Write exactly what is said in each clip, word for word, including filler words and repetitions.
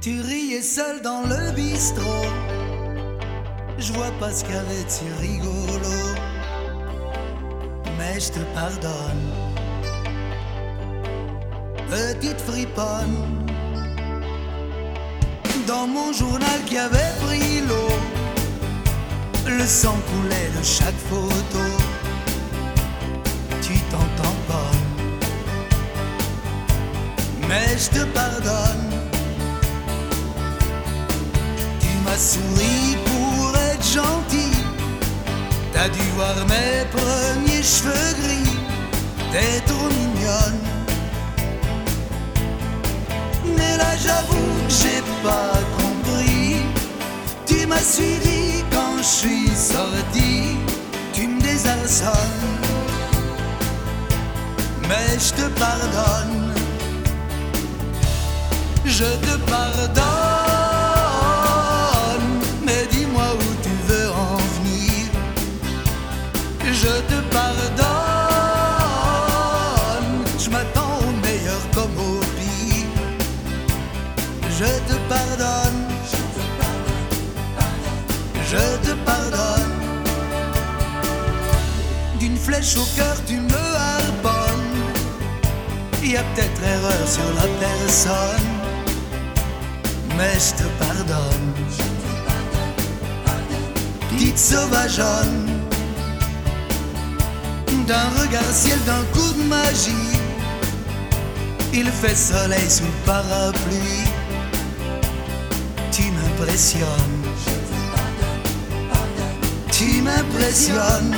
Tu riais seul dans le bistrot. Je vois pas ce qu'avait-tu rigolo, mais je te pardonne, petite friponne. Dans mon journal qui avait pris l'eau, le sang coulait de chaque photo. Tu t'en tamponnes, mais je te pardonne. Tu m'as souri pour être gentil. T'as dû voir mes premiers cheveux gris. T'es trop mignonne. Mais là j'avoue que j'ai pas compris. Tu m'as suivi quand je suis sorti. Tu me désarçonnes, mais je te pardonne. Je te pardonne. Mais dis-moi où tu veux en venir. Je te pardonne. Je m'attends au meilleur comme au pire. Je te pardonne. Je te pardonne. D'une flèche au cœur tu me harponnes. Y a peut-être erreur sur la personne, mais je te pardonne. Petite sauvageonne, d'un regard ciel, d'un coup de magie. Il fait soleil sous le parapluie. Tu m'impressionnes. Tu m'impressionnes.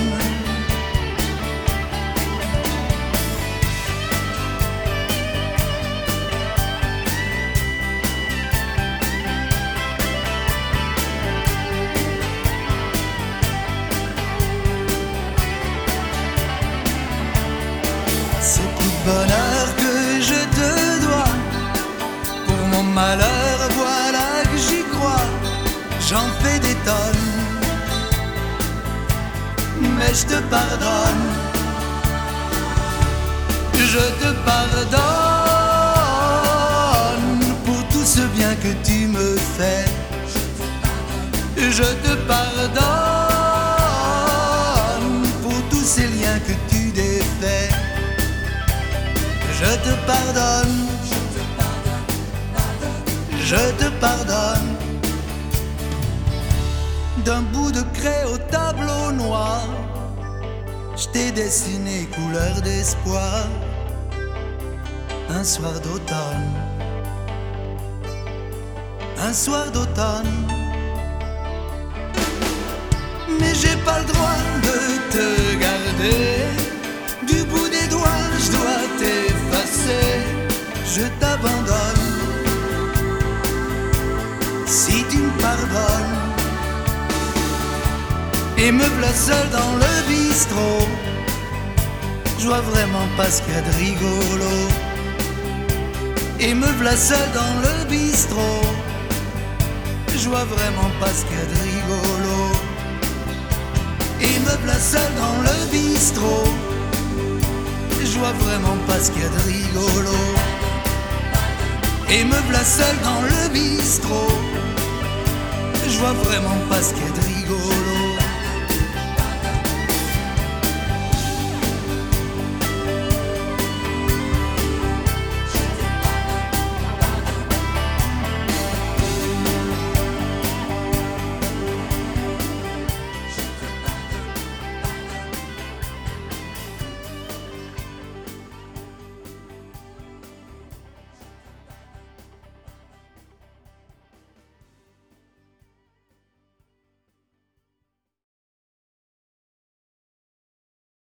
Ce coup de bonheur que je te dois, pour mon malheur, voilà que j'y crois. J'en fais des tonnes, mais je te pardonne. Je te pardonne pour tout ce bien que tu me fais. Je te pardonne pour tous ces liens que tu défais. Je te pardonne, je te pardonne. D'un bout de craie au tableau noir, je t'ai dessiné couleur d'espoir. Un soir d'automne, un soir d'automne. Mais j'ai pas le droit de te garder. Du bout des doigts, je dois t'effacer. Je t'abandonne si tu me pardonnes. Et me voilà seul dans le bistrot. Je vois vraiment pas ce qu'il y a de rigolo. Et me voilà seul dans le bistrot. Je vois vraiment pas ce qu'il y a de rigolo. Et me voilà seul dans le bistrot. Je vois vraiment pas ce qu'il y a de rigolo. Et me voilà seul dans le bistrot. Je vois vraiment pas ce qu'il y a de rigolo.